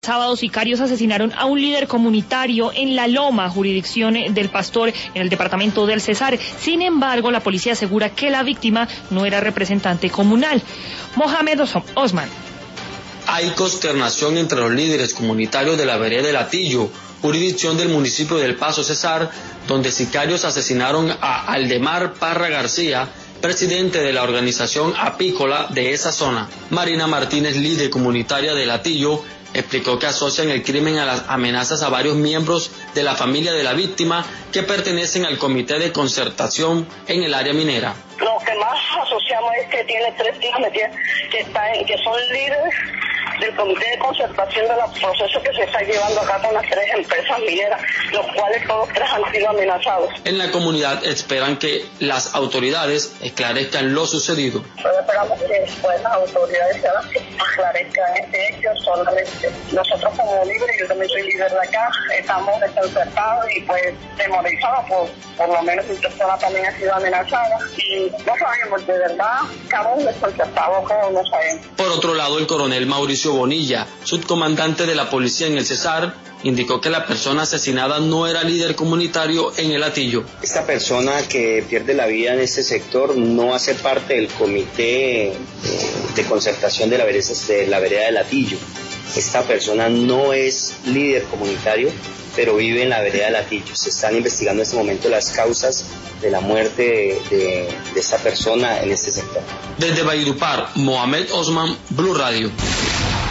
Sábado, sicarios asesinaron a un líder comunitario en La Loma, jurisdicción del Pastor, en el departamento del Cesar. Sin embargo, la policía asegura que la víctima no era representante comunal. Mohamed Osman. Hay consternación entre los líderes comunitarios de la vereda de Latillo, jurisdicción del municipio del Paso Cesar, donde sicarios asesinaron a Aldemar Parra García, presidente de la organización apícola de esa zona. Marina Martínez, líder comunitaria de Latillo, explicó que asocian el crimen a las amenazas a varios miembros de la familia de la víctima que pertenecen al comité de concertación en el área minera. Lo que más asociamos es que tiene 3 hijas que son líderes del comité de concertación de los procesos que se está llevando acá con las 3 empresas mineras, los cuales todos 3 han sido amenazados. En la comunidad esperan que las autoridades esclarezcan lo sucedido. Pues esperamos que las autoridades esclarezcan este hecho. Solamente nosotros como líderes, yo también soy líder de acá, estamos desconcertados y pues demonizados, por lo menos mi persona también ha sido amenazada y no sabemos, de verdad, estamos desconcertados, como no sabemos. Por otro lado, el coronel Mauricio Bonilla, subcomandante de la policía en el Cesar, indicó que la persona asesinada no era líder comunitario en el Latillo. Esta persona que pierde la vida en este sector no hace parte del comité de concertación de la vereda de Latillo. Esta persona no es líder comunitario, pero vive en la vereda de Latillo. Se están investigando en este momento las causas de la muerte de esta persona en este sector. Desde Valledupar, Mohamed Osman, Blue Radio.